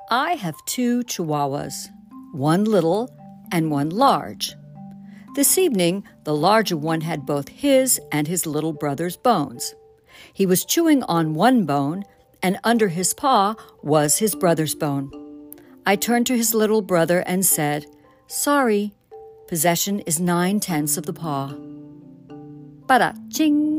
I have two Chihuahuas, one little and one large. This evening, the larger one had both his and his little brother's bones. He was chewing on one bone, and under his paw was his brother's bone. I turned to his little brother and said, "Sorry, possession is 9/10 of the paw." Ba-da-ching!